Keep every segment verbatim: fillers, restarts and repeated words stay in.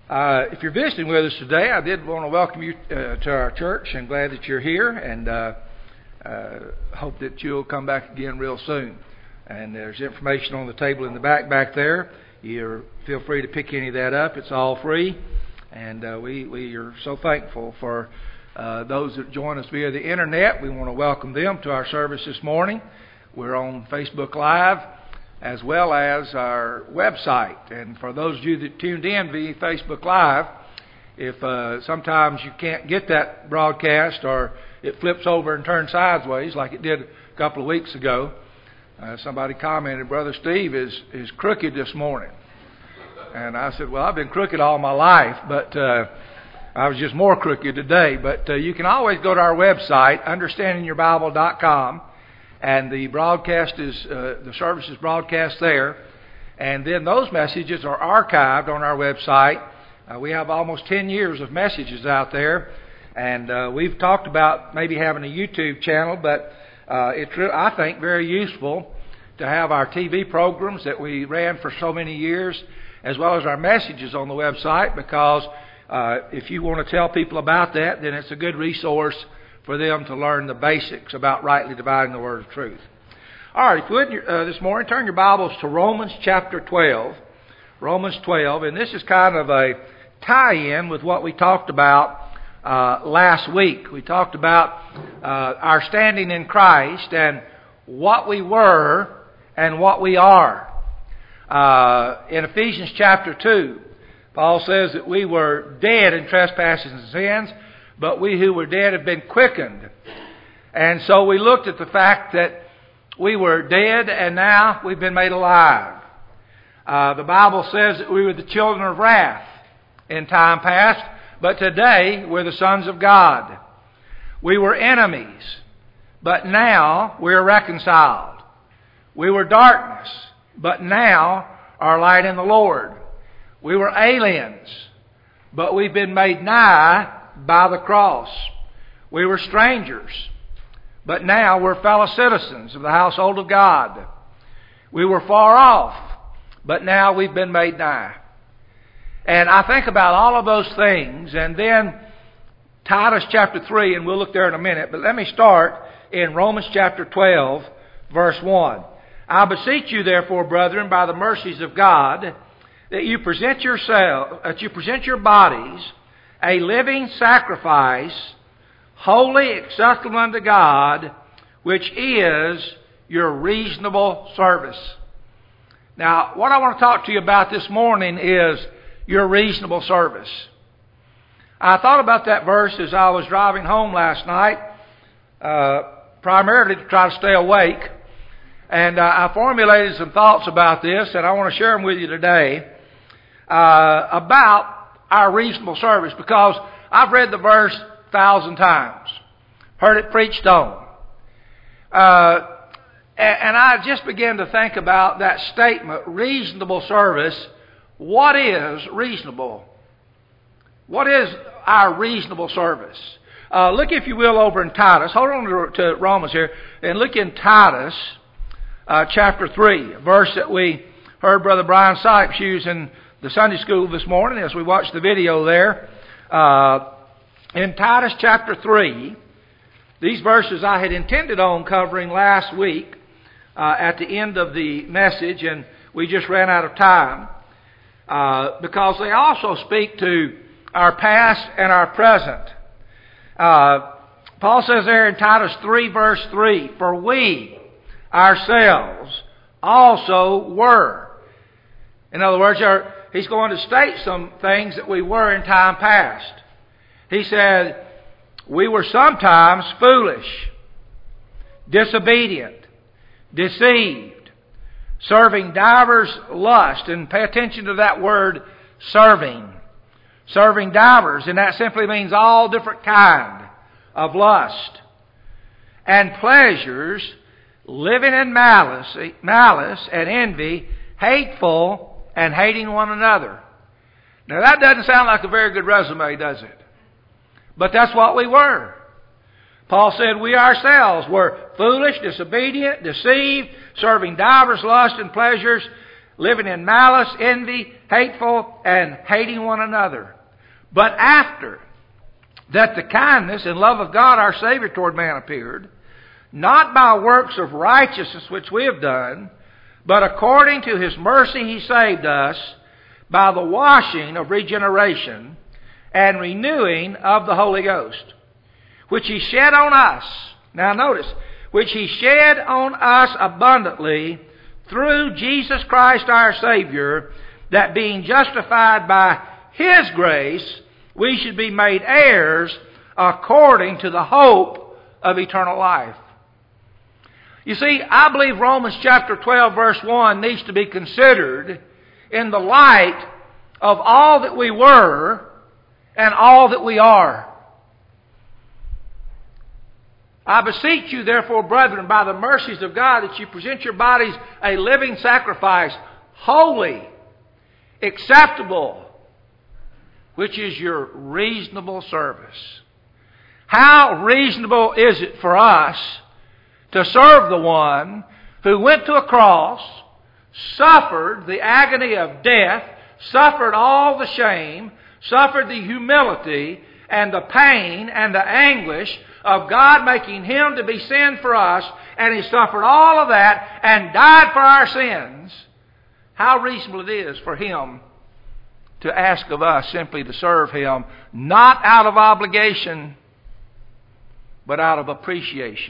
Uh, if you're visiting with us today, I did want to welcome you uh, to our church. I'm glad that you're here, and uh, uh, hope that you'll come back again real soon. And there's information on the table in the back back there. You feel free to pick any of that up. It's all free, and uh, we we are so thankful for uh, those that join us via the internet. We want to welcome them to our service this morning. We're on Facebook Live, as well as our website. And for those of you that tuned in via Facebook Live, if uh, sometimes you can't get that broadcast or it flips over and turns sideways like it did a couple of weeks ago, uh, somebody commented, Brother Steve is, is crooked this morning. And I said, well, I've been crooked all my life, but uh, I was just more crooked today. But uh, you can always go to our website, understanding your bible dot com. And the broadcast is, uh, the service is broadcast there. And then those messages are archived on our website. Uh, we have almost ten years of messages out there. And uh, we've talked about maybe having a YouTube channel, but uh, it's, re- I think, very useful to have our T V programs that we ran for so many years, as well as our messages on the website, because uh, if you want to tell people about that, then it's a good resource for them to learn the basics about rightly dividing the word of truth. All right, if you would, uh, this morning, turn your Bibles to Romans chapter twelve. Romans twelve, and this is kind of a tie-in with what we talked about uh, last week. We talked about uh, our standing in Christ and what we were and what we are. Uh, in Ephesians chapter two, Paul says that we were dead in trespasses and sins, but we who were dead have been quickened. And so we looked at the fact that we were dead and now we've been made alive. Uh, the Bible says that we were the children of wrath in time past, but today we're the sons of God. We were enemies, but now we're reconciled. We were darkness, but now are light in the Lord. We were aliens, but we've been made nigh by the cross. We were strangers, but now we're fellow citizens of the household of God. We were far off, but now we've been made nigh. And I think about all of those things, and then Titus chapter three, and we'll look there in a minute, but let me start in Romans chapter twelve, verse one. I beseech you, therefore, brethren, by the mercies of God, that you present yourself, that you present your bodies a living sacrifice, holy, acceptable unto God, which is your reasonable service. Now, what I want to talk to you about this morning is your reasonable service. I thought about that verse as I was driving home last night, uh, primarily to try to stay awake. And uh, I formulated some thoughts about this, and I want to share them with you today, uh, about our reasonable service, because I've read the verse a thousand times, heard it preached on. Uh, and, and I just began to think about that statement, reasonable service. What is reasonable? What is our reasonable service? Uh, look, if you will, over in Titus. Hold on to, to Romans here, and look in Titus uh, chapter three, a verse that we heard Brother Brian Sipes use in the Sunday school this morning as we watched the video there. Uh, in Titus chapter three, these verses I had intended on covering last week uh, at the end of the message, and we just ran out of time uh, because they also speak to our past and our present. Uh, Paul says there in Titus three verse three, for we ourselves also were. In other words, our he's going to state some things that we were in time past. He said, we were sometimes foolish, disobedient, deceived, serving divers lusts. And pay attention to that word, serving. Serving divers, and that simply means all different kind of lust. And pleasures, living in malice, malice and envy, hateful, and hating one another. Now that doesn't sound like a very good resume, does it? But that's what we were. Paul said we ourselves were foolish, disobedient, deceived, serving divers lusts and pleasures, living in malice, envy, hateful, and hating one another. But after that the kindness and love of God our Savior toward man appeared, not by works of righteousness which we have done, but according to His mercy He saved us by the washing of regeneration and renewing of the Holy Ghost, which He shed on us. Now notice, which He shed on us abundantly through Jesus Christ our Savior, that being justified by His grace, we should be made heirs according to the hope of eternal life. You see, I believe Romans chapter twelve verse one needs to be considered in the light of all that we were and all that we are. I beseech you, therefore, brethren, by the mercies of God, that you present your bodies a living sacrifice, holy, acceptable, which is your reasonable service. How reasonable is it for us to serve the one who went to a cross, suffered the agony of death, suffered all the shame, suffered the humility and the pain and the anguish of God making Him to be sin for us, and He suffered all of that and died for our sins? How reasonable it is for Him to ask of us simply to serve Him, not out of obligation, but out of appreciation.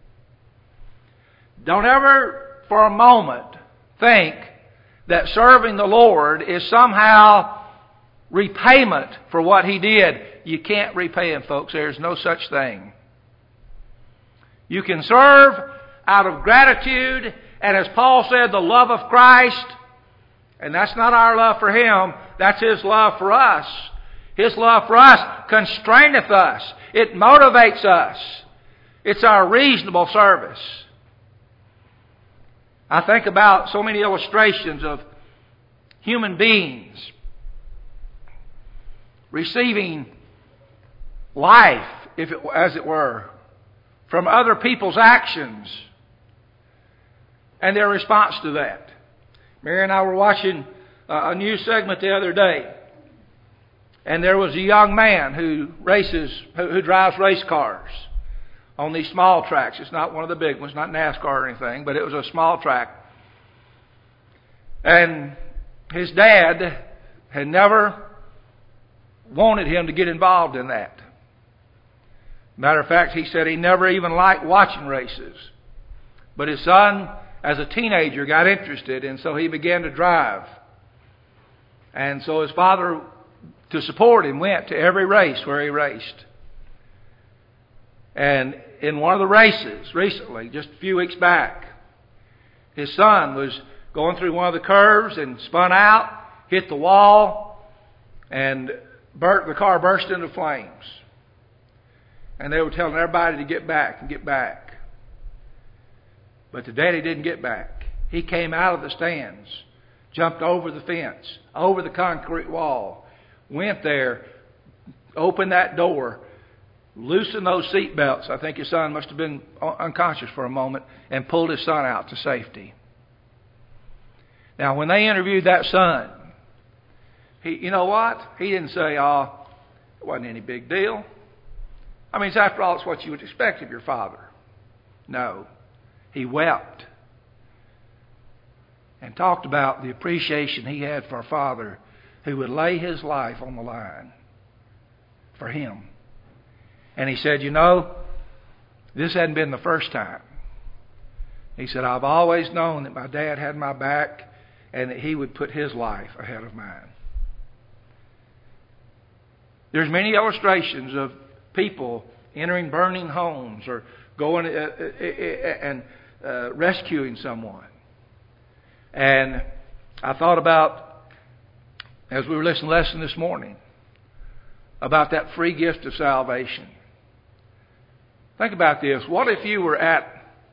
Don't ever for a moment think that serving the Lord is somehow repayment for what He did. You can't repay Him, folks. There's no such thing. You can serve out of gratitude, and as Paul said, the love of Christ. And that's not our love for Him. That's His love for us. His love for us constraineth us. It motivates us. It's our reasonable service. I think about so many illustrations of human beings receiving life, if it, as it were, from other people's actions and their response to that. Mary and I were watching a news segment the other day, and there was a young man who races, who, who drives race cars on these small tracks. It's not one of the big ones, not NASCAR or anything, but it was a small track. And his dad had never wanted him to get involved in that. Matter of fact, he said he never even liked watching races. But his son, as a teenager, got interested, and so he began to drive. And so his father, to support him, went to every race where he raced. And in one of the races recently, just a few weeks back, his son was going through one of the curves and spun out, hit the wall, and burnt, the car burst into flames. And they were telling everybody to get back and get back. But the daddy didn't get back. He came out of the stands, jumped over the fence, over the concrete wall, went there, opened that door, loosened those seat belts. I think his son must have been unconscious for a moment, and pulled his son out to safety. Now, when they interviewed that son, he, you know what? He didn't say, oh, it wasn't any big deal. I mean, after all, it's what you would expect of your father. No. He wept and talked about the appreciation he had for a father who would lay his life on the line for him. And he said, you know, this hadn't been the first time. He said, I've always known that my dad had my back and that he would put his life ahead of mine. There's many illustrations of people entering burning homes or going uh, uh, and uh, rescuing someone. And I thought about, as we were listening to the lesson this morning, about that free gift of salvation. Think about this. What if you were at,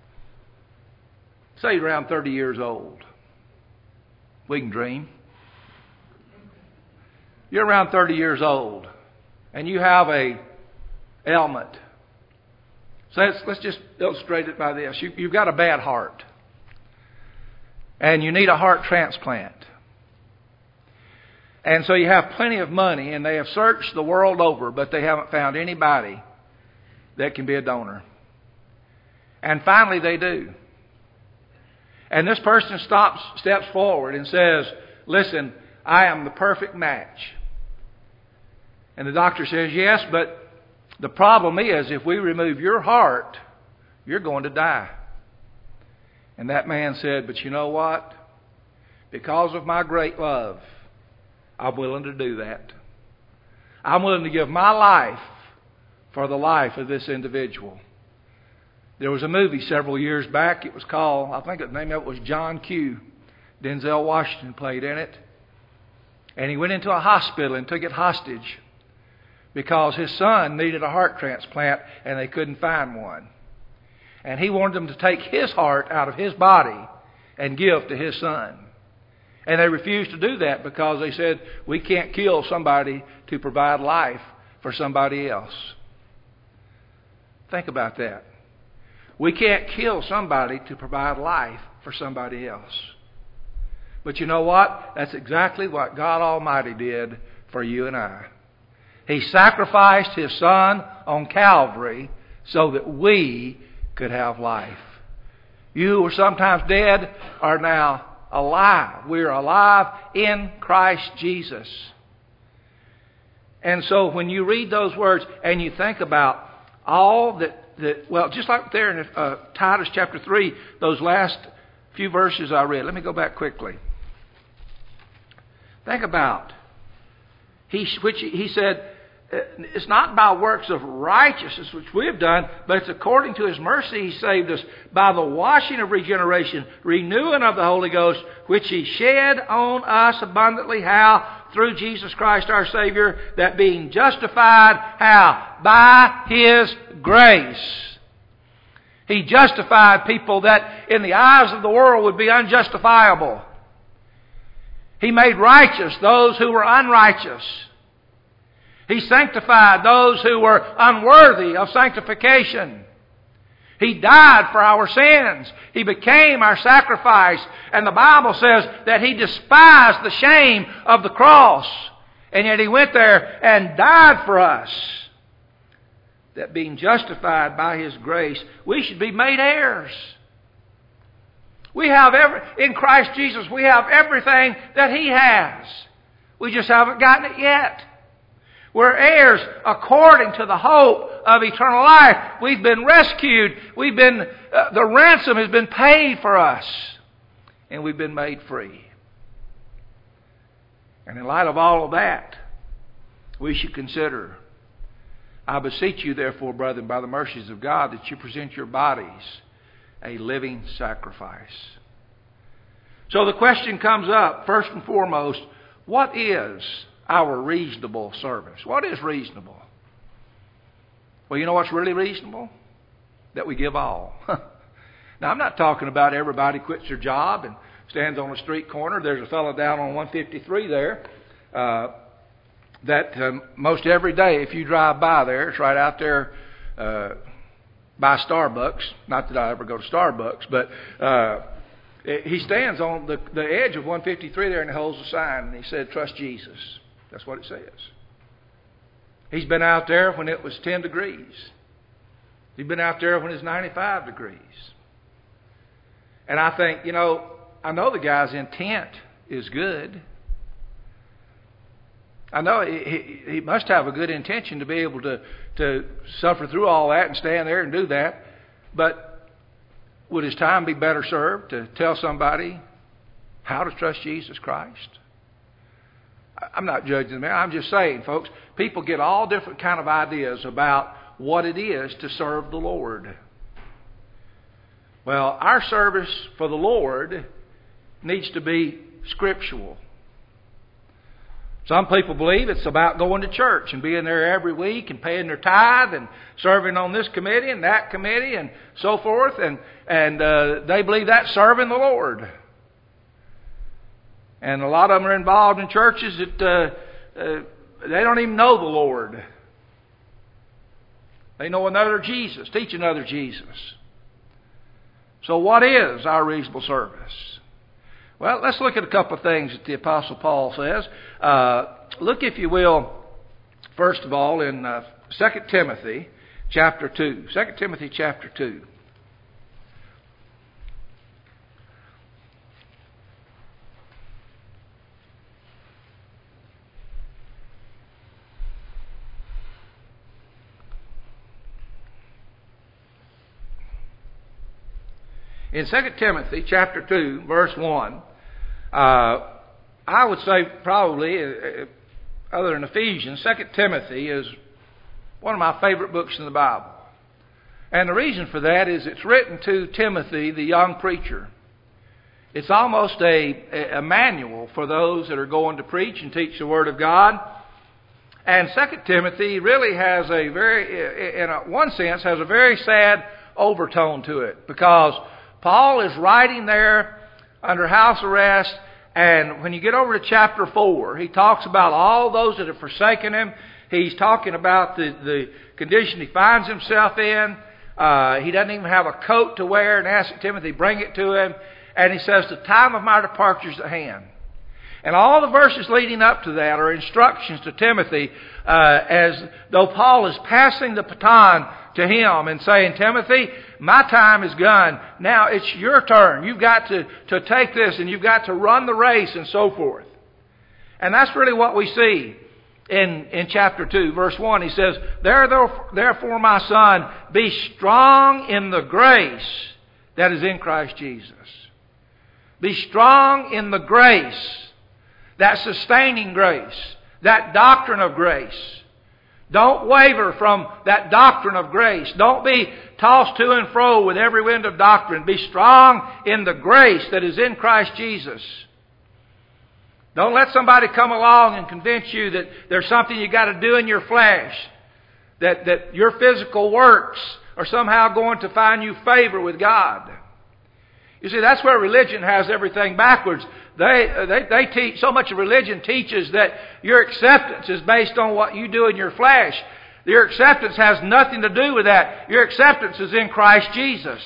say, around thirty years old? We can dream. You're around thirty years old, and you have a ailment. So let's, let's just illustrate it by this. You, you've got a bad heart, and you need a heart transplant. And so you have plenty of money, and they have searched the world over, but they haven't found anybody that can be a donor. And finally they do. And this person stops, steps forward and says, listen, I am the perfect match. And the doctor says, yes, but the problem is if we remove your heart, you're going to die. And that man said, but you know what? Because of my great love, I'm willing to do that. I'm willing to give my life for the life of this individual. There was a movie several years back. It was called, I think the name of it was John Q. Denzel Washington played in it. And he went into a hospital and took it hostage because his son needed a heart transplant and they couldn't find one. And he wanted them to take his heart out of his body and give to his son. And they refused to do that because they said, we can't kill somebody to provide life for somebody else. Think about that. We can't kill somebody to provide life for somebody else. But you know what? That's exactly what God Almighty did for you and I. He sacrificed His Son on Calvary so that we could have life. You who were sometimes dead are now alive. We are alive in Christ Jesus. And so when you read those words and you think about all that, that well, just like there in uh, Titus chapter three, those last few verses I read. Let me go back quickly. Think about, he, which he said, it's not by works of righteousness which we have done, but it's according to His mercy He saved us by the washing of regeneration, renewing of the Holy Ghost, which He shed on us abundantly. How? Through Jesus Christ our Savior, that being justified, how? By His grace. He justified people that in the eyes of the world would be unjustifiable. He made righteous those who were unrighteous. He sanctified those who were unworthy of sanctification. He died for our sins. He became our sacrifice. And the Bible says that He despised the shame of the cross. And yet He went there and died for us. That being justified by His grace, we should be made heirs. We have every, in Christ Jesus, we have everything that He has. We just haven't gotten it yet. We're heirs according to the hope of eternal life. We've been rescued. We've been, uh, the ransom has been paid for us. And we've been made free. And in light of all of that, we should consider, I beseech you therefore, brethren, by the mercies of God, that you present your bodies a living sacrifice. So the question comes up, first and foremost, what is our reasonable service? What is reasonable? Well, you know what's really reasonable? That we give all. Now, I'm not talking about everybody quits their job and stands on a street corner. There's a fellow down on one fifty-three there uh, that um, most every day, if you drive by there, it's right out there uh, by Starbucks. Not that I ever go to Starbucks, but uh, he stands on the, the edge of one fifty-three there and he holds a sign and he said, "Trust Jesus." That's what it says. He's been out there when it was ten degrees. He's been out there when it's ninety-five degrees. And I think, you know, I know the guy's intent is good. I know he, he must have a good intention to be able to, to suffer through all that and stand there and do that. But would his time be better served to tell somebody how to trust Jesus Christ? I'm not judging the man. I'm just saying, folks, people get all different kind of ideas about what it is to serve the Lord. Well, our service for the Lord needs to be scriptural. Some people believe it's about going to church and being there every week and paying their tithe and serving on this committee and that committee and so forth. And, and uh, they believe that's serving the Lord. And a lot of them are involved in churches that uh, uh, they don't even know the Lord. They know another Jesus, teach another Jesus. So what is our reasonable service? Well, let's look at a couple of things that the Apostle Paul says. Uh, look, if you will, first of all, in uh, Second Timothy chapter two. Second Timothy chapter two. In Second Timothy chapter two, verse one, uh, I would say probably, uh, other than Ephesians, Second Timothy is one of my favorite books in the Bible. And the reason for that is it's written to Timothy, the young preacher. It's almost a, a manual for those that are going to preach and teach the Word of God. And Second Timothy really has a very, in a, one sense, has a very sad overtone to it, because Paul is writing there under house arrest, and when you get over to chapter four, he talks about all those that have forsaken him. He's talking about the, the condition he finds himself in. Uh, he doesn't even have a coat to wear, and asks Timothy, bring it to him. And he says, the time of my departure is at hand. And all the verses leading up to that are instructions to Timothy, uh, as though Paul is passing the baton to him and saying, Timothy, my time is gone. Now it's your turn. You've got to, to take this, and you've got to run the race, and so forth. And that's really what we see in, in chapter two, verse one. He says, Therefore, my son, be strong in the grace that is in Christ Jesus. Be strong in the grace, that sustaining grace, that doctrine of grace. Don't waver from that doctrine of grace. Don't be tossed to and fro with every wind of doctrine. Be strong in the grace that is in Christ Jesus. Don't let somebody come along and convince you that there's something you got to do in your flesh, that, that your physical works are somehow going to find you favor with God. You see, that's where religion has everything backwards. They, they, they teach, so much of religion teaches that your acceptance is based on what you do in your flesh. Your acceptance has nothing to do with that. Your acceptance is in Christ Jesus.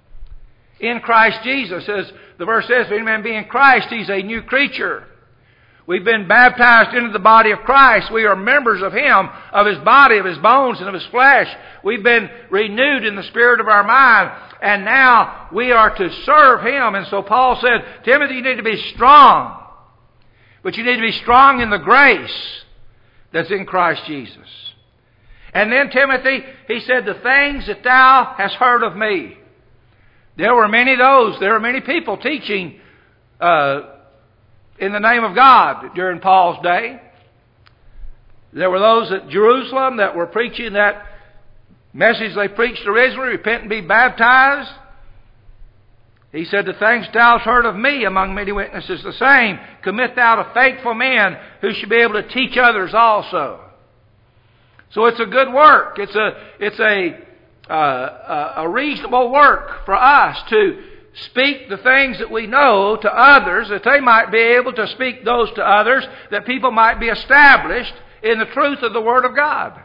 In Christ Jesus, as the verse says, if any man be in Christ, he's a new creature. We've been baptized into the body of Christ. We are members of Him, of His body, of His bones, and of His flesh. We've been renewed in the spirit of our mind. And now we are to serve Him. And so Paul said, Timothy, you need to be strong. But you need to be strong in the grace that's in Christ Jesus. And then Timothy, he said, the things that thou hast heard of me. There were many of those. There were many people teaching uh, in the name of God during Paul's day. There were those at Jerusalem that were preaching that message they preached originally, repent and be baptized. He said, the things thou hast heard of me among many witnesses, the same commit thou to faithful men who should be able to teach others also. So it's a good work. It's a it's a uh, a reasonable work for us to speak the things that we know to others, that they might be able to speak those to others, that people might be established in the truth of the Word of God.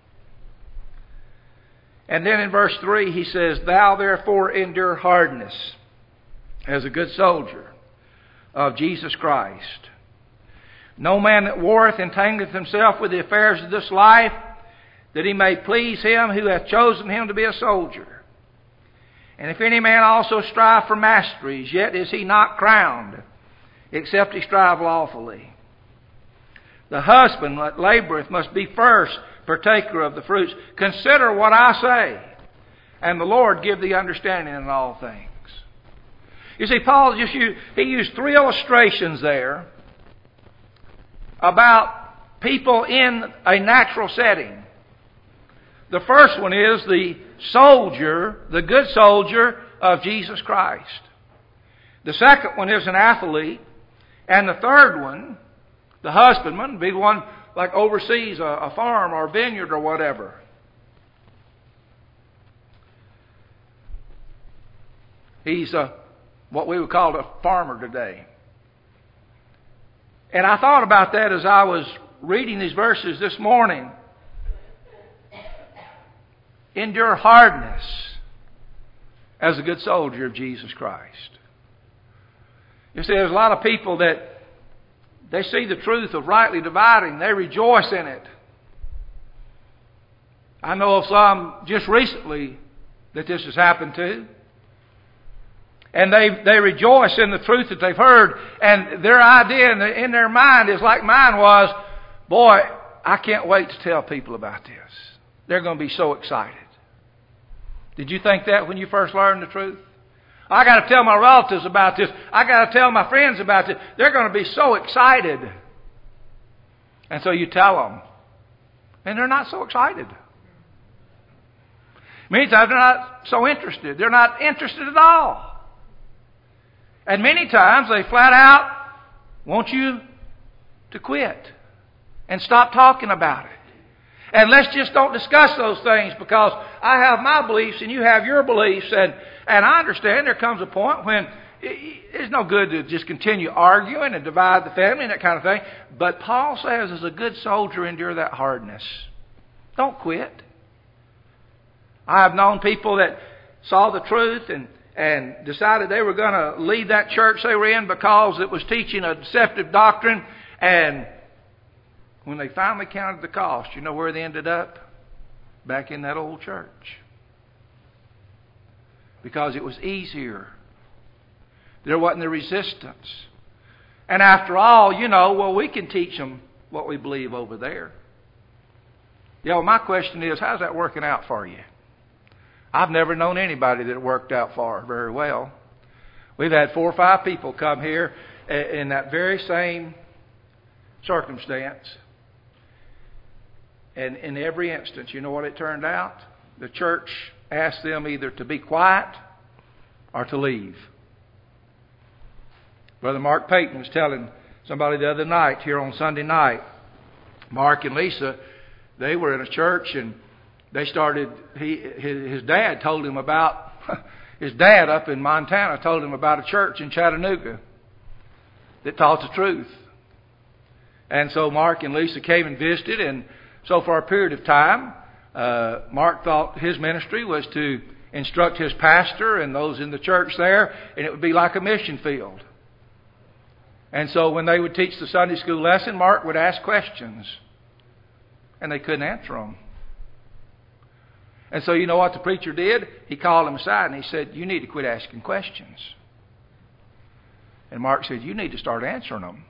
And then in verse three he says, Thou therefore endure hardness as a good soldier of Jesus Christ. No man that warreth entangleth himself with the affairs of this life, that he may please him who hath chosen him to be a soldier. And if any man also strive for masteries, yet is he not crowned, except he strive lawfully. The husband that laboureth must be first partaker of the fruits. Consider what I say, and the Lord give thee understanding in all things. You see, Paul just used, he used three illustrations there about people in a natural setting. The first one is the soldier, the good soldier of Jesus Christ. The second one is an athlete. And the third one, the husbandman, be the one like oversees a, a farm or a vineyard or whatever. He's a, what we would call a farmer today. And I thought about that as I was reading these verses this morning. Endure hardness as a good soldier of Jesus Christ. You see, there's a lot of people that they see the truth of rightly dividing. They rejoice in it. I know of some just recently that this has happened to. And they they rejoice in the truth that they've heard. And their idea in, the, in their mind is like mine was, boy, I can't wait to tell people about this. They're going to be so excited. Did you think that when you first learned the truth? I got to tell my relatives about this. I got to tell my friends about this. They're going to be so excited. And so you tell them. And they're not so excited. Many times they're not so interested. They're not interested at all. And many times they flat out want you to quit and stop talking about it. And let's just don't discuss those things because I have my beliefs and you have your beliefs. And, and I understand there comes a point when it's no good to just continue arguing and divide the family and that kind of thing. But Paul says, as a good soldier, endure that hardness. Don't quit. I have known people that saw the truth and, and decided they were going to leave that church they were in because it was teaching a deceptive doctrine. And when they finally counted the cost, you know where they ended up? Back in that old church. Because it was easier. There wasn't the resistance. And after all, you know, well, we can teach them what we believe over there. You know, my question is, how's that working out for you? I've never known anybody that it worked out for very well. We've had four or five people come here in that very same circumstance. And in every instance, you know what it turned out? The church asked them either to be quiet or to leave. Brother Mark Payton was telling somebody the other night here on Sunday night. Mark and Lisa, they were in a church and they started, he, his, his dad told him about, his dad up in Montana told him about a church in Chattanooga that taught the truth. And so Mark and Lisa came and visited, and so for a period of time, uh, Mark thought his ministry was to instruct his pastor and those in the church there, and it would be like a mission field. And so when they would teach the Sunday school lesson, Mark would ask questions, and they couldn't answer them. And so you know what the preacher did? He called him aside and he said, you need to quit asking questions. And Mark said, you need to start answering them.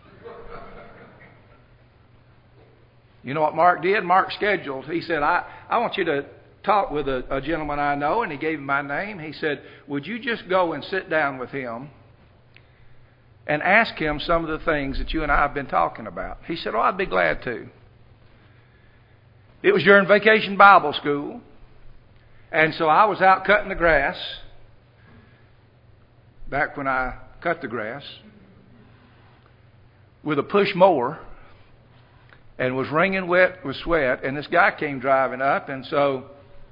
You know what Mark did? Mark scheduled. He said, I, I want you to talk with a, a gentleman I know. And he gave him my name. He said, would you just go and sit down with him and ask him some of the things that you and I have been talking about? He said, oh, I'd be glad to. It was during vacation Bible school. And so I was out cutting the grass, back when I cut the grass, with a push mower, and was wringing wet with sweat, and this guy came driving up, and so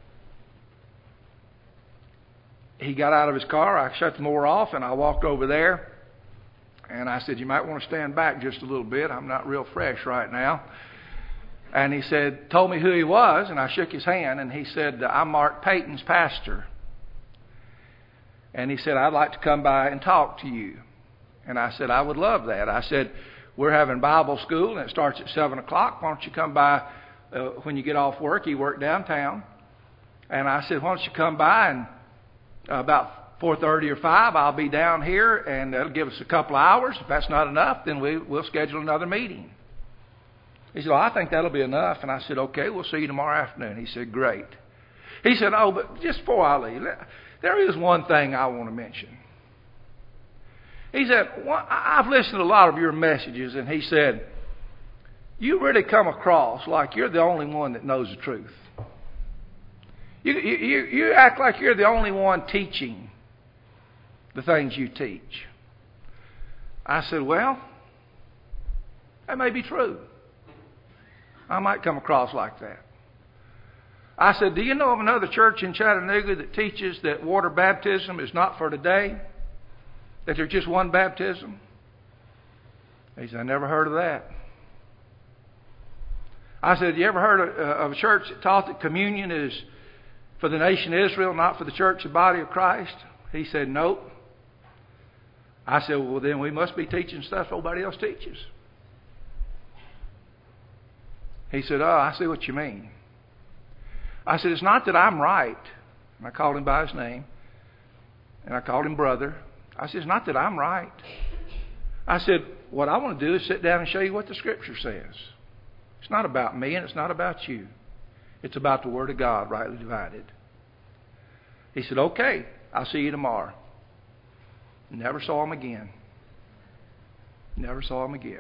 he got out of his car. I shut the mower off, and I walked over there, and I said, you might want to stand back just a little bit. I'm not real fresh right now. And he said, told me who he was, and I shook his hand, and he said, I'm Mark Payton's pastor. And he said, I'd like to come by and talk to you. And I said, I would love that. I said, we're having Bible school, and it starts at seven o'clock. Why don't you come by uh, when you get off work? He worked downtown. And I said, why don't you come by, and uh, about four thirty or five, I'll be down here, and that'll give us a couple of hours. If that's not enough, then we, we'll schedule another meeting. He said, well, I think that'll be enough. And I said, okay, we'll see you tomorrow afternoon. He said, great. He said, oh, but just before I leave, there is one thing I want to mention. He said, well, I've listened to a lot of your messages, and he said, you really come across like you're the only one that knows the truth. You, you, you act like you're the only one teaching the things you teach. I said, well, that may be true. I might come across like that. I said, do you know of another church in Chattanooga that teaches that water baptism is not for today? That there's just one baptism? He said, I never heard of that. I said, you ever heard of, uh, of a church that taught that communion is for the nation of Israel, not for the church, the body of Christ? He said, nope. I said, well, then we must be teaching stuff nobody else teaches. He said, oh, I see what you mean. I said, it's not that I'm right. And I called him by his name. And I called him brother. I said, it's not that I'm right. I said, what I want to do is sit down and show you what the Scripture says. It's not about me and it's not about you. It's about the Word of God rightly divided. He said, okay, I'll see you tomorrow. Never saw him again. Never saw him again.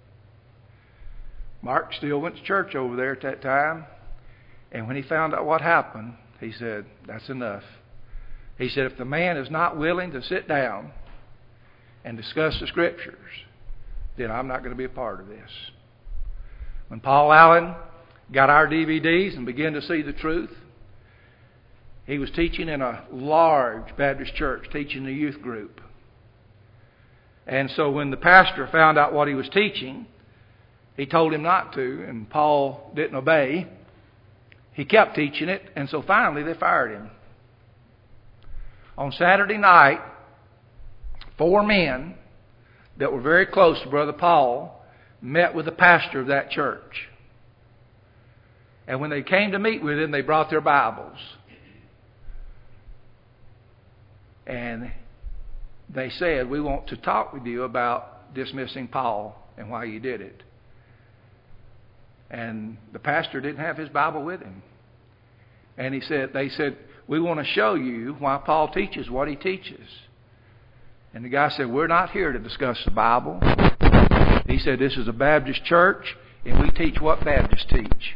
Mark still went to church over there at that time. And when he found out what happened, he said, that's enough. He said, if the man is not willing to sit down and discuss the Scriptures, then I'm not going to be a part of this. When Paul Allen got our D V Ds and began to see the truth, he was teaching in a large Baptist church, teaching the youth group. And so when the pastor found out what he was teaching, he told him not to, and Paul didn't obey. He kept teaching it, and so finally they fired him. On Saturday night, four men that were very close to Brother Paul met with the pastor of that church. And when they came to meet with him, they brought their Bibles. And they said, we want to talk with you about dismissing Paul and why you did it. And the pastor didn't have his Bible with him. And he said, they said, we want to show you why Paul teaches what he teaches. And the guy said, we're not here to discuss the Bible. He said, this is a Baptist church, and we teach what Baptists teach.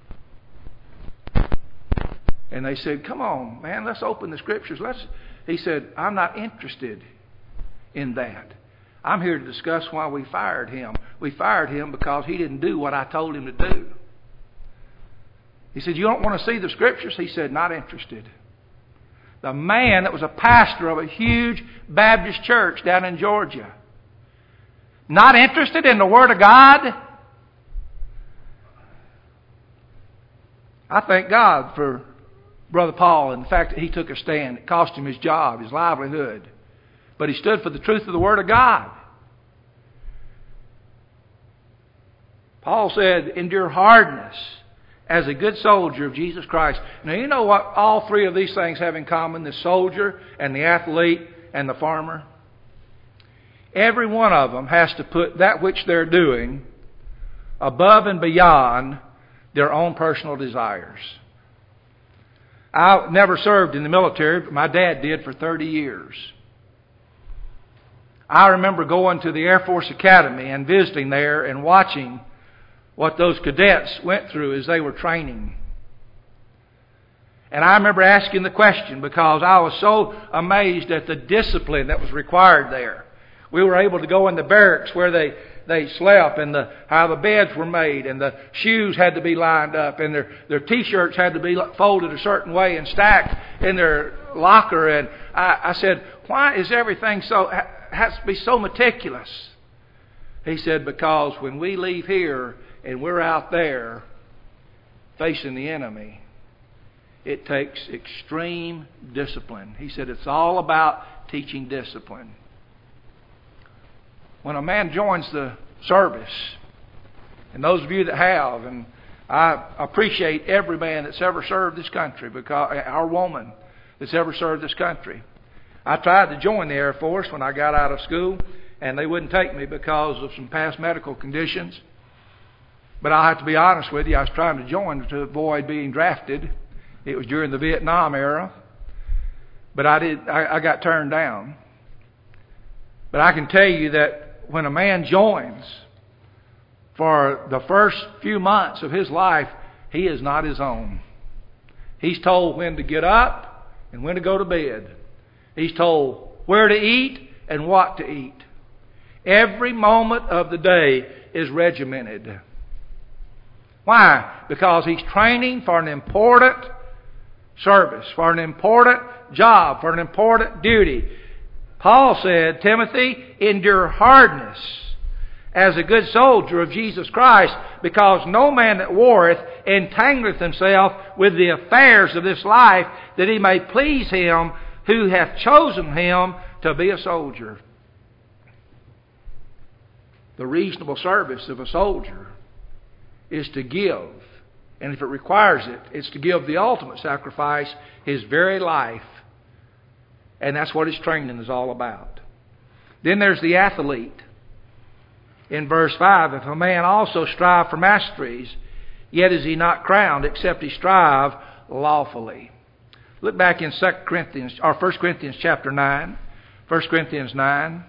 And they said, come on, man, let's open the Scriptures. Let's. He said, I'm not interested in that. I'm here to discuss why we fired him. We fired him because he didn't do what I told him to do. He said, you don't want to see the Scriptures? He said, not interested. The man that was a pastor of a huge Baptist church down in Georgia, not interested in the Word of God? I thank God for Brother Paul and the fact that he took a stand. It cost him his job, his livelihood. But he stood for the truth of the Word of God. Paul said, endure hardness as a good soldier of Jesus Christ. Now you know what all three of these things have in common, the soldier and the athlete and the farmer? Every one of them has to put that which they're doing above and beyond their own personal desires. I never served in the military, but my dad did for thirty years. I remember going to the Air Force Academy and visiting there and watching what those cadets went through as they were training. And I remember asking the question because I was so amazed at the discipline that was required there. We were able to go in the barracks where they, they slept and the, how the beds were made and the shoes had to be lined up and their, their T-shirts had to be folded a certain way and stacked in their locker. And I, I said, why is everything so, has to be so meticulous? He said, because when we leave here and we're out there facing the enemy, it takes extreme discipline. He said it's all about teaching discipline. When a man joins the service, and those of you that have, and I appreciate every man that's ever served this country, because our woman that's ever served this country. I tried to join the Air Force when I got out of school, and they wouldn't take me because of some past medical conditions. But I have to be honest with you, I was trying to join to avoid being drafted. It was during the Vietnam era. But I did. I, I got turned down. But I can tell you that when a man joins, for the first few months of his life, he is not his own. He's told when to get up and when to go to bed. He's told where to eat and what to eat. Every moment of the day is regimented. Why? Because he's training for an important service, for an important job, for an important duty. Paul said, Timothy, endure hardness as a good soldier of Jesus Christ, because no man that warreth entangleth himself with the affairs of this life, that he may please him who hath chosen him to be a soldier. the reasonable service of a soldier is to give. And if it requires it, it's to give the ultimate sacrifice, his very life. And that's what his training is all about. Then there's the athlete. In verse five, if a man also strive for masteries, yet is he not crowned, except he strive lawfully. Look back in Second Corinthians, or First Corinthians chapter nine. First Corinthians nine.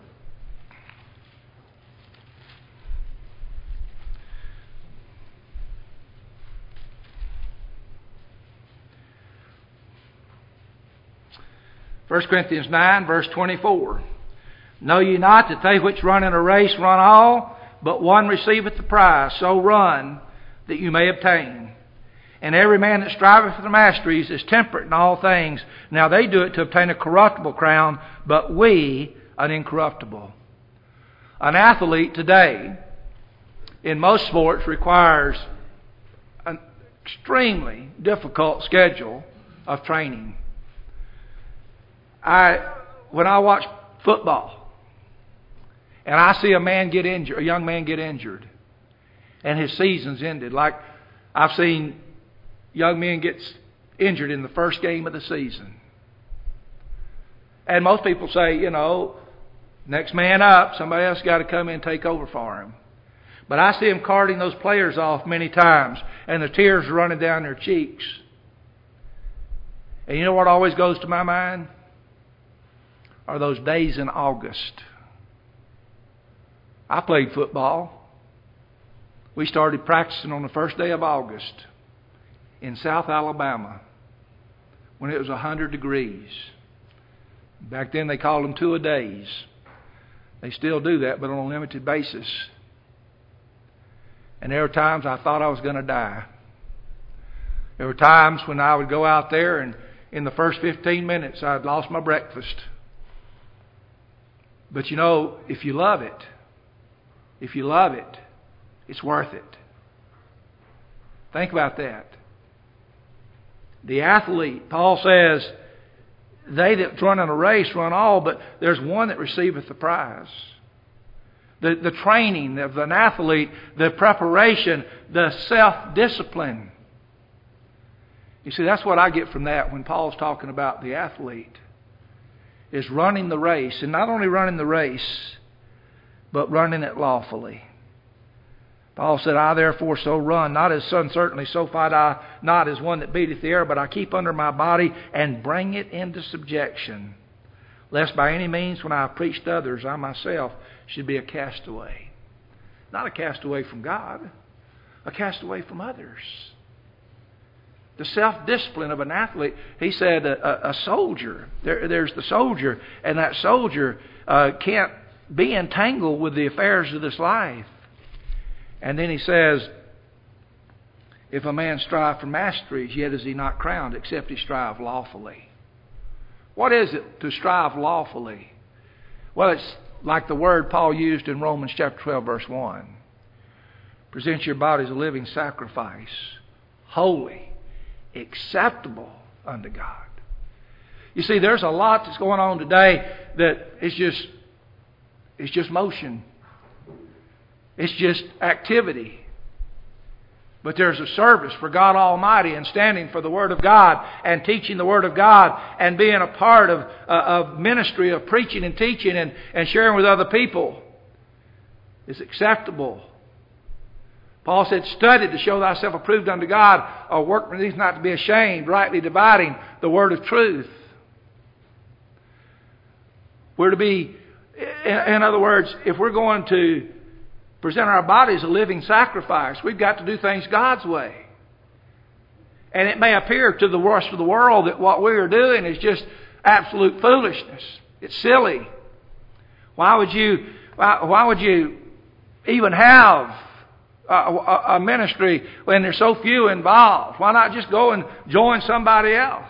First Corinthians nine, verse twenty-four. Know ye not that they which run in a race run all, but one receiveth the prize? So run, that you may obtain. And every man that striveth for the masteries is temperate in all things. Now they do it to obtain a corruptible crown, but we an incorruptible. An athlete today, in most sports, requires an extremely difficult schedule of training. I, when I watch football, and I see a man get injured, a young man get injured, and his season's ended. Like I've seen young men get injured in the first game of the season. And most people say, you know, next man up, somebody else got to come in and take over for him. But I see them carting those players off many times, and the tears are running down their cheeks. And you know what always goes to my mind? Are those days in August. I played football. We started practicing on the first day of August in South Alabama when it was one hundred degrees. Back then they called them two-a-days. They still do that, but on a limited basis. And there were times I thought I was going to die. There were times when I would go out there and in the first fifteen minutes I'd lost my breakfast. But you know, if you love it, if you love it, it's worth it. Think about that. The athlete, Paul says, they that run in a race run all, but there's one that receiveth the prize. The, the training of an athlete, the preparation, the self-discipline. You see, that's what I get from that when Paul's talking about the athlete. Is running the race, and not only running the race, but running it lawfully. Paul said, I therefore so run, not as uncertainly, so fight I not as one that beateth the air, but I keep under my body and bring it into subjection, lest by any means when I have preached to others, I myself should be a castaway. Not a castaway from God, a castaway from others. The self-discipline of an athlete. He said a, a, a soldier. There, there's the soldier. And that soldier uh, can't be entangled with the affairs of this life. And then he says, if a man strive for masteries, yet is he not crowned, except he strive lawfully. What is it to strive lawfully? Well, it's like the word Paul used in Romans chapter twelve, verse one. Present your body as a living sacrifice, holy, acceptable unto God. You see, there's a lot that's going on today that is just, it's just motion. It's just activity. But there's a service for God Almighty and standing for the Word of God and teaching the Word of God and being a part of, uh, of ministry of preaching and teaching and, and sharing with other people is acceptable. Paul said, study to show thyself approved unto God, a workman needs not to be ashamed, rightly dividing the word of truth. We're to be, in other words, if we're going to present our bodies a living sacrifice, we've got to do things God's way. And it may appear to the rest of the world that what we are doing is just absolute foolishness. It's silly. Why would you, why, why would you even have A, a ministry when there's so few involved? Why not just go and join somebody else?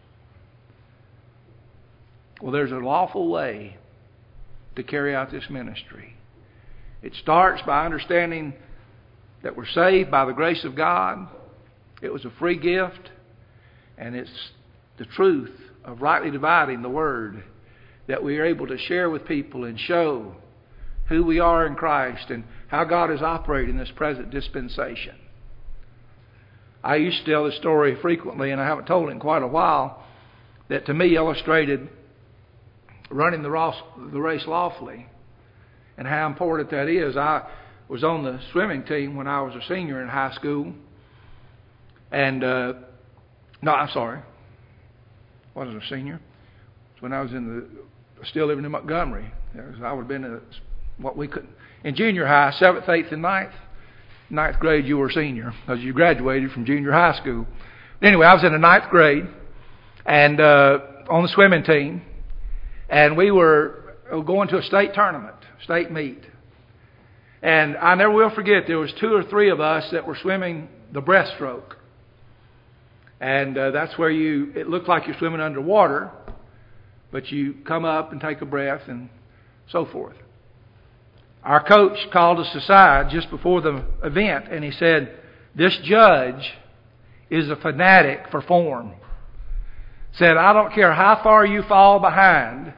Well, there's a lawful way to carry out this ministry. It starts by understanding that we're saved by the grace of God. It was a free gift, and it's the truth of rightly dividing the word that we are able to share with people and show who we are in Christ and how God is operating in this present dispensation. I used to tell this story frequently, and I haven't told it in quite a while, that to me illustrated running the race lawfully and how important that is. I was on the swimming team when I was a senior in high school. And, uh, no, I'm sorry. I wasn't a senior. It's when I was in the, still living in Montgomery. I would have been a, what we could, in junior high, seventh, eighth, and ninth. Ninth grade, you were a senior because you graduated from junior high school. Anyway, I was in the ninth grade and uh, on the swimming team, and we were going to a state tournament, state meet. And I never will forget, there was two or three of us that were swimming the breaststroke. And uh, that's where you, it looked like you're swimming underwater, but you come up and take a breath and so forth. Our coach called us aside just before the event, and he said, "This judge is a fanatic for form." Said, "I don't care how far you fall behind,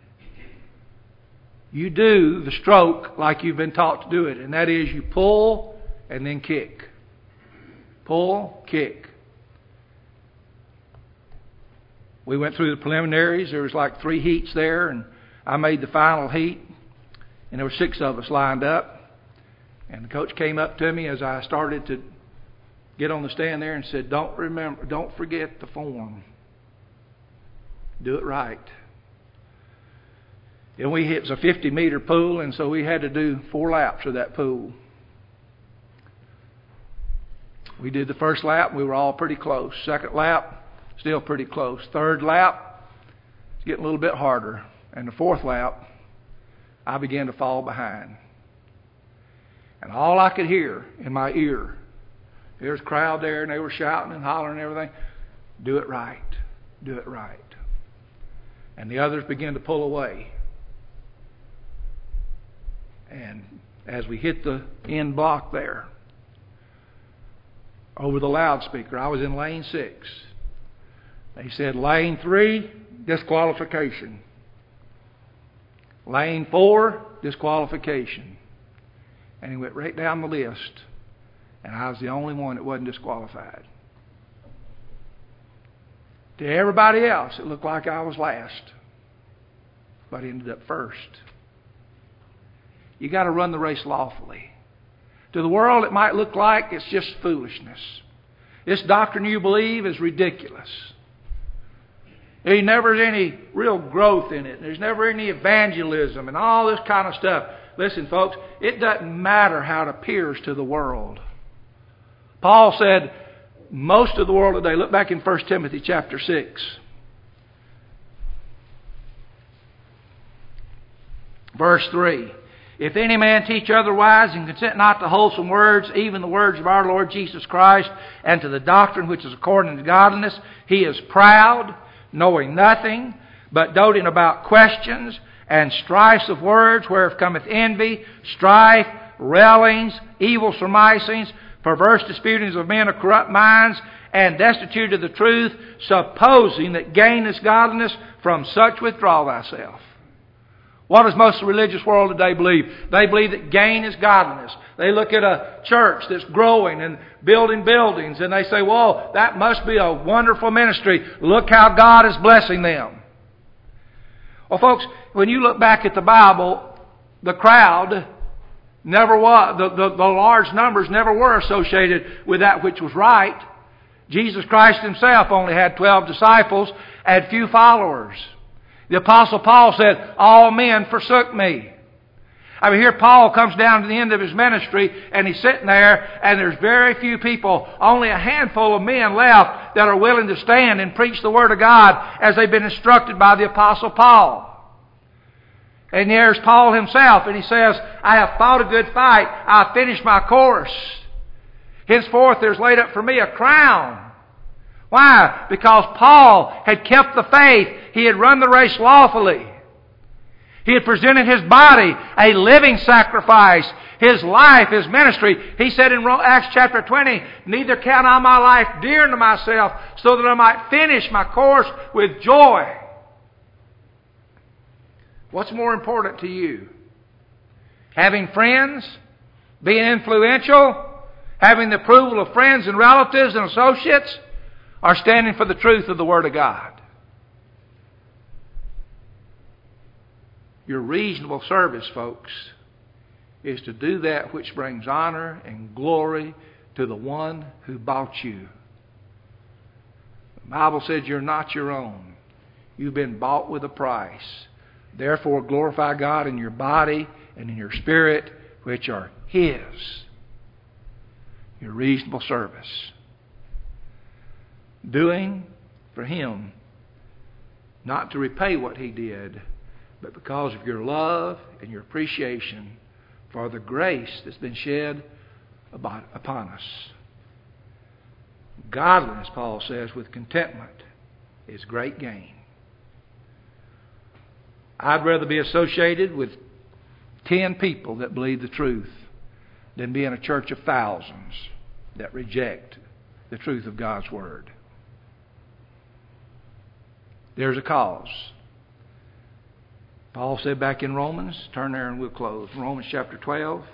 you do the stroke like you've been taught to do it, and that is you pull and then kick. Pull, kick." We went through the preliminaries. There was like three heats there, and I made the final heat. And there were six of us lined up. And the coach came up to me as I started to get on the stand there and said, "Don't remember, don't forget the form. Do it right." And we it was a fifty meter pool, and so we had to do four laps of that pool. We did the first lap. We were all pretty close. Second lap, still pretty close. Third lap, it's getting a little bit harder. And the fourth lap, I began to fall behind. And all I could hear in my ear, there was a crowd there and they were shouting and hollering and everything, "Do it right, do it right." And the others began to pull away. And as we hit the end block there, over the loudspeaker, I was in lane six. They said, "Lane three, disqualification. Lane four, disqualification." And he went right down the list. And I was the only one that wasn't disqualified. To everybody else, it looked like I was last. But I ended up first. You got to run the race lawfully. To the world, it might look like it's just foolishness. This doctrine you believe is ridiculous. There's never any real growth in it. There's never any evangelism and all this kind of stuff. Listen, folks, it doesn't matter how it appears to the world. Paul said, most of the world today, look back in First Timothy chapter six. Verse three. "If any man teach otherwise and consent not to wholesome words, even the words of our Lord Jesus Christ, and to the doctrine which is according to godliness, he is proud, knowing nothing, but doting about questions and strifes of words, whereof cometh envy, strife, railings, evil surmisings, perverse disputings of men of corrupt minds, and destitute of the truth, supposing that gain is godliness. From such withdraw thyself." What does most of the religious world today believe? They believe that gain is godliness. They look at a church that's growing and building buildings, and they say, "Whoa, that must be a wonderful ministry. Look how God is blessing them." Well, folks, when you look back at the Bible, the crowd never was, the, the, the large numbers never were associated with that which was right. Jesus Christ Himself only had twelve disciples and few followers. The Apostle Paul said, "All men forsook me." I mean, here Paul comes down to the end of his ministry, and he's sitting there, and there's very few people, only a handful of men left that are willing to stand and preach the Word of God as they've been instructed by the Apostle Paul. And there's Paul himself, and he says, "I have fought a good fight. I have finished my course. Henceforth there's laid up for me a crown." Why? Because Paul had kept the faith. He had run the race lawfully. He had presented his body a living sacrifice. His life, his ministry. He said in Acts chapter twenty, "Neither count I my life dear unto myself, so that I might finish my course with joy." What's more important to you? having friends, being influential, having the approval of friends and relatives and associates, or standing for the truth of the Word of God? Your reasonable service, folks, is to do that which brings honor and glory to the one who bought you. The Bible says you're not your own. You've been bought with a price. Therefore, glorify God in your body and in your spirit, which are His. Your reasonable service. Doing for Him, not to repay what He did, but because of your love and your appreciation for the grace that's been shed upon us. Godliness, Paul says, with contentment is great gain. I'd rather be associated with ten people that believe the truth than be in a church of thousands that reject the truth of God's Word. There's a cause. Paul said back in Romans, turn there and we'll close. Romans chapter twelve.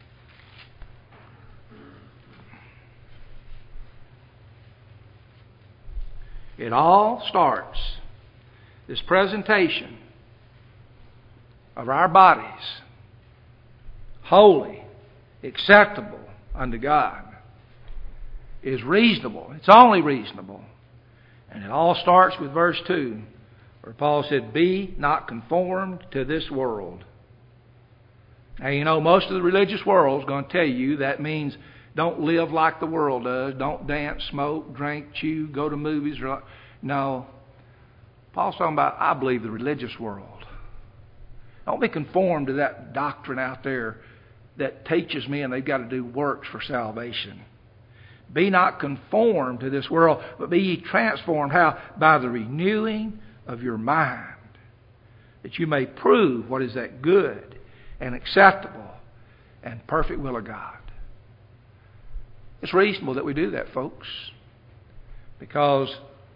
It all starts, this presentation of our bodies, holy, acceptable unto God, is reasonable. It's only reasonable. And it all starts with verse two, where Paul said, be not conformed to this world. Now, you know, most of the religious world is going to tell you that means don't live like the world does. Don't dance, smoke, drink, chew, go to movies. No. Paul's talking about, I believe, the religious world. Don't be conformed to that doctrine out there that teaches me and they've got to do works for salvation. Be not conformed to this world, but be ye transformed. How? By the renewing of your mind, that you may prove what is that good and acceptable and perfect will of God. It's reasonable that we do that, folks, because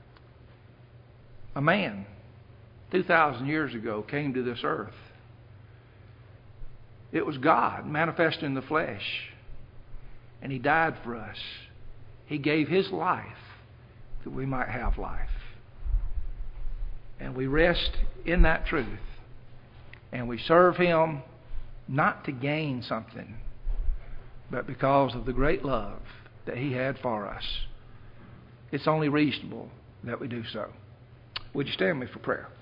a man two thousand years ago came to this earth. It was God manifested in the flesh, and He died for us. He gave His life that we might have life. And we rest in that truth. And we serve Him not to gain something, but because of the great love that He had for us. It's only reasonable that we do so. Would you stand with me for prayer?